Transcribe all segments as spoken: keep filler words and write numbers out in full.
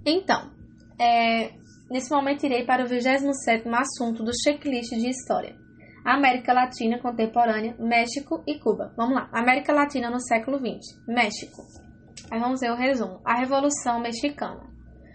Então, é, nesse momento irei para o vigésimo sétimo assunto do checklist de história. América Latina contemporânea, México e Cuba. Vamos lá. América Latina no século vinte. México. Aí vamos ver o resumo. A Revolução Mexicana.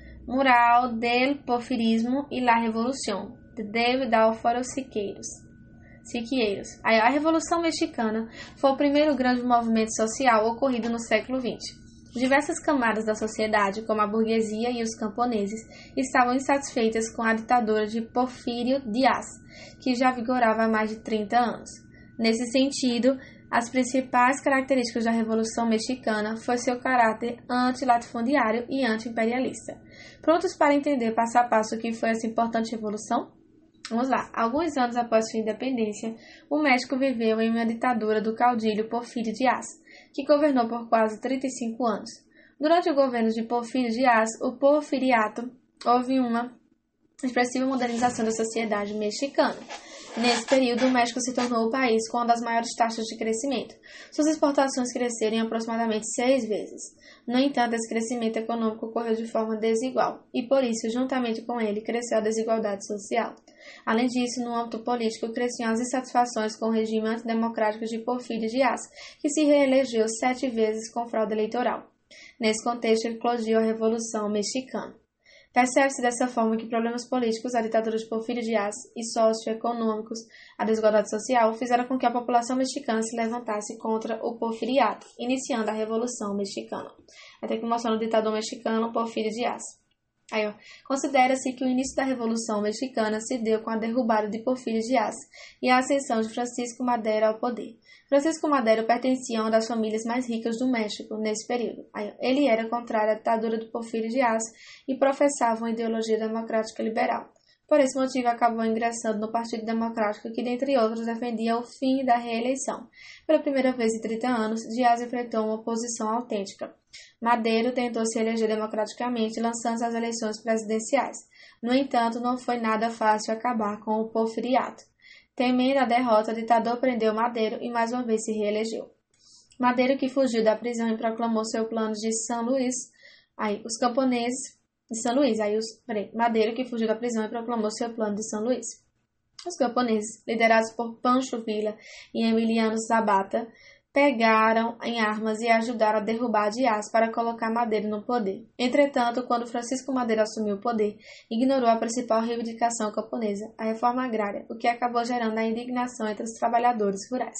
Mural del Porfirismo e la Revolución, de David Álvaro Siqueiros. Siqueiros. Aí, a Revolução Mexicana foi o primeiro grande movimento social ocorrido no século vinte. Diversas camadas da sociedade, como a burguesia e os camponeses, estavam insatisfeitas com a ditadura de Porfírio Dias, que já vigorava há mais de trinta anos. Nesse sentido, as principais características da Revolução Mexicana foi seu caráter anti-latifundiário e anti-imperialista. Prontos para entender passo a passo o que foi essa importante revolução? Vamos lá. Alguns anos após sua independência, o México viveu em uma ditadura do caudilho Porfírio Dias, que governou por quase trinta e cinco anos. Durante o governo de Porfírio Dias, o porfiriato, houve uma expressiva modernização da sociedade mexicana. Nesse período, o México se tornou o país com uma das maiores taxas de crescimento. Suas exportações cresceram em aproximadamente seis vezes. No entanto, esse crescimento econômico ocorreu de forma desigual, e por isso, juntamente com ele, cresceu a desigualdade social. Além disso, no âmbito político, cresciam as insatisfações com o regime antidemocrático de Porfírio Dias, que se reelegeu sete vezes com fraude eleitoral. Nesse contexto, eclodiu a Revolução Mexicana. Percebe-se dessa forma que problemas políticos, a ditadura de Porfírio Dias e socioeconômicos, a desigualdade social, fizeram com que a população mexicana se levantasse contra o porfiriato, iniciando a Revolução Mexicana. Até que mostrando o ditador mexicano Porfírio Dias. Aí, ó, considera-se que o início da Revolução Mexicana se deu com a derrubada de Porfírio Dias e a ascensão de Francisco Madero ao poder. Francisco Madero pertencia a uma das famílias mais ricas do México nesse período. Aí, ó, ele era contrário à ditadura de Porfírio Dias e professava uma ideologia democrática liberal. Por esse motivo, acabou ingressando no Partido Democrático, que, dentre outros, defendia o fim da reeleição. Pela primeira vez em trinta anos, Dias enfrentou uma oposição autêntica. Madero tentou se eleger democraticamente, lançando as eleições presidenciais. No entanto, não foi nada fácil acabar com o porfiriato. Temendo a derrota, o ditador prendeu Madero e mais uma vez se reelegeu. Madero, que fugiu da prisão e proclamou seu plano de São Luís, aí os camponeses de São Luís, aí os, peraí, Madero, que fugiu da prisão e proclamou seu plano de São Luís. Os camponeses, liderados por Pancho Villa e Emiliano Zapata, pegaram em armas e ajudaram a derrubar Dias para colocar Madero no poder. Entretanto, quando Francisco Madero assumiu o poder, ignorou a principal reivindicação camponesa, a reforma agrária, o que acabou gerando a indignação entre os trabalhadores rurais.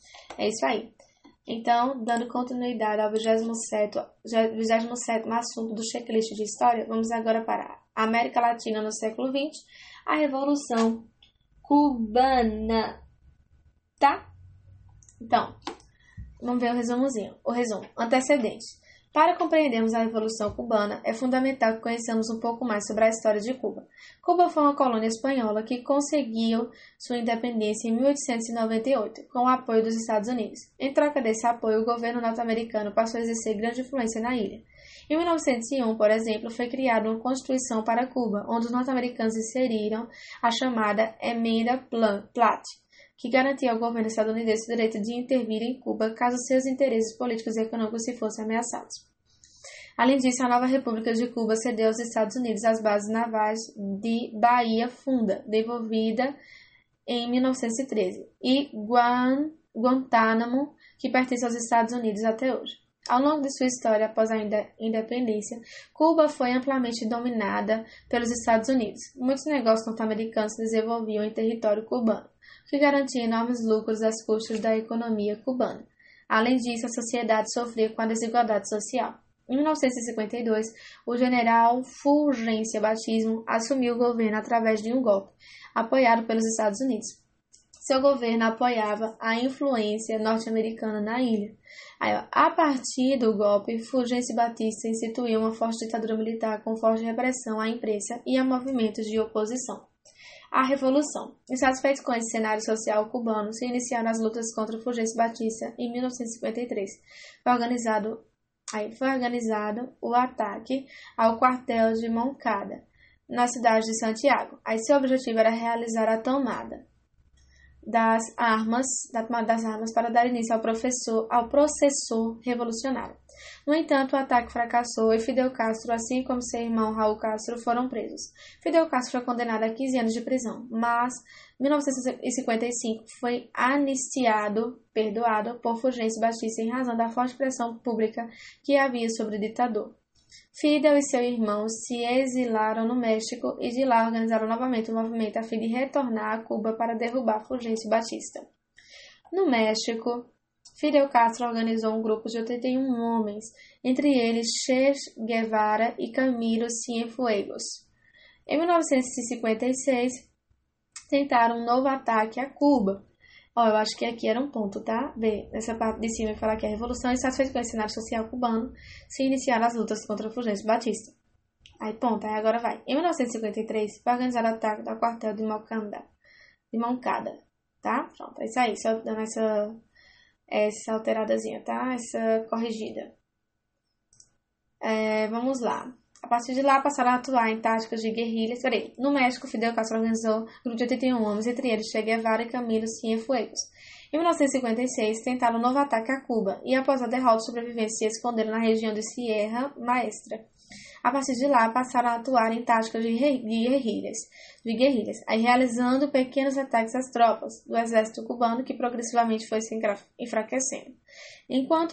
É isso aí. Então, dando continuidade ao vigésimo sétimo assunto do checklist de história, vamos agora para a América Latina no século vinte, a Revolução Cubana. Tá? Então, vamos ver o resumozinho. O resumo. Antecedentes. Para compreendermos a Revolução Cubana, é fundamental que conheçamos um pouco mais sobre a história de Cuba. Cuba foi uma colônia espanhola que conseguiu sua independência em mil oitocentos e noventa e oito, com o apoio dos Estados Unidos. Em troca desse apoio, o governo norte-americano passou a exercer grande influência na ilha. Em mil novecentos e um, por exemplo, foi criada uma Constituição para Cuba, onde os norte-americanos inseriram a chamada Emenda Platt, que garantia ao governo estadunidense o direito de intervir em Cuba caso seus interesses políticos e econômicos se fossem ameaçados. Além disso, a nova República de Cuba cedeu aos Estados Unidos as bases navais de Bahia Funda, devolvida em mil novecentos e treze, e Guan, Guantánamo, que pertence aos Estados Unidos até hoje. Ao longo de sua história após a independência, Cuba foi amplamente dominada pelos Estados Unidos. Muitos negócios norte-americanos se desenvolviam em território cubano, o que garantia enormes lucros às custas da economia cubana. Além disso, a sociedade sofria com a desigualdade social. Em mil novecentos e cinquenta e dois, o general Fulgêncio Batista assumiu o governo através de um golpe, apoiado pelos Estados Unidos. Seu governo apoiava a influência norte-americana na ilha. Aí, ó, a partir do golpe, Fulgêncio Batista instituiu uma forte ditadura militar com forte repressão à imprensa e a movimentos de oposição. A Revolução. Insatisfeitos com esse cenário social cubano, se iniciaram as lutas contra Fulgêncio Batista em mil novecentos e cinquenta e três. Foi organizado, aí foi organizado o ataque ao quartel de Moncada, na cidade de Santiago. Aí seu objetivo era realizar a tomada das armas, da tomada das armas para dar início ao, professor, ao processo revolucionário. No entanto, o ataque fracassou e Fidel Castro, assim como seu irmão Raul Castro, foram presos. Fidel Castro foi condenado a quinze anos de prisão, mas em mil novecentos e cinquenta e cinco foi anistiado, perdoado por Fulgêncio Batista em razão da forte pressão pública que havia sobre o ditador. Fidel e seu irmão se exilaram no México e de lá organizaram novamente o movimento a fim de retornar a Cuba para derrubar Fulgêncio Batista. No México, Fidel Castro organizou um grupo de oitenta e um homens, entre eles Che Guevara e Camilo Cienfuegos. Em mil novecentos e cinquenta e seis, tentaram um novo ataque a Cuba. Ó, eu acho que aqui era um ponto, tá? B. Nessa parte de cima, falar que a revolução insatisfeita com o cenário social cubano se iniciaram as lutas contra Fulgêncio Batista. Aí, ponto. Aí agora vai. Em mil novecentos e cinquenta e três, foi organizado o ataque ao quartel de Moncada. De Moncada, tá? Pronto, é isso aí. Só dando essa, essa alteradazinha, tá? Essa corrigida. É, vamos lá. A partir de lá, passaram a atuar em táticas de guerrilhas. Peraí. No México, Fidel Castro organizou um grupo de oitenta e um homens, entre eles Che Guevara e Camilo Cienfuegos. Em mil novecentos e cinquenta e seis, tentaram um novo ataque a Cuba, e após a derrota, os sobreviventes se esconderam na região de Sierra Maestra. A partir de lá, passaram a atuar em táticas de guerrilhas, de guerrilhas, aí realizando pequenos ataques às tropas do exército cubano, que progressivamente foi se enfraquecendo, enquanto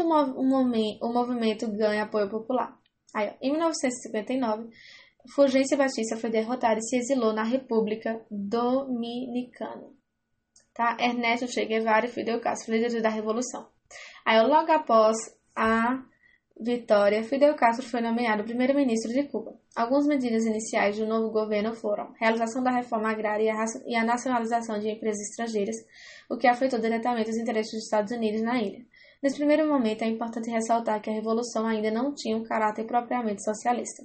o movimento ganha apoio popular. Aí, em mil novecentos e cinquenta e nove, Fulgêncio Batista foi derrotado e se exilou na República Dominicana. Tá? Ernesto Che Guevara e Fidel Castro, líderes da Revolução. Aí, logo após a vitória, Fidel Castro foi nomeado primeiro-ministro de Cuba. Algumas medidas iniciais do novo governo foram a realização da reforma agrária e a nacionalização de empresas estrangeiras, o que afetou diretamente os interesses dos Estados Unidos na ilha. Nesse primeiro momento, é importante ressaltar que a Revolução ainda não tinha um caráter propriamente socialista.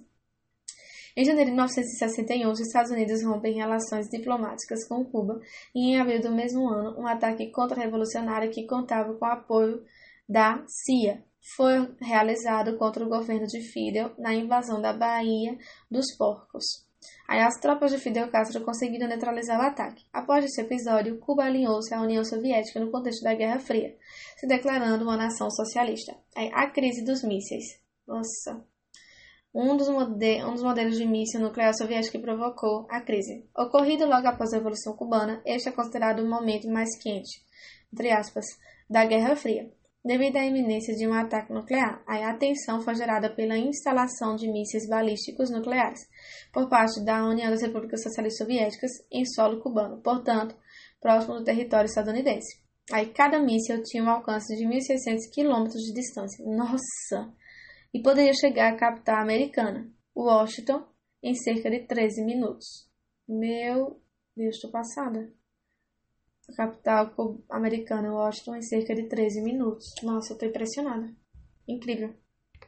Em janeiro de mil novecentos e sessenta e um, os Estados Unidos rompem relações diplomáticas com Cuba e, em abril do mesmo ano, um ataque contra-revolucionário que contava com o apoio da C I A foi realizado contra o governo de Fidel na invasão da Baía dos Porcos. Aí as tropas de Fidel Castro conseguiram neutralizar o ataque. Após esse episódio, Cuba alinhou-se à União Soviética no contexto da Guerra Fria, se declarando uma nação socialista. Aí, a crise dos mísseis. Nossa. Um dos, mode- um dos modelos de míssil nuclear soviético que provocou a crise. Ocorrido logo após a Revolução Cubana, este é considerado o momento mais quente, entre aspas, da Guerra Fria. Devido à iminência de um ataque nuclear, a tensão foi gerada pela instalação de mísseis balísticos nucleares por parte da União das Repúblicas Socialistas Soviéticas em solo cubano, portanto, próximo do território estadunidense. Aí, cada míssil tinha um alcance de mil e seiscentos quilômetros de distância. Nossa! E poderia chegar à capital americana, Washington, em cerca de treze minutos. Meu Deus, estou passada. A capital americana, Washington, em cerca de treze minutos. Nossa, eu tô impressionada. Incrível.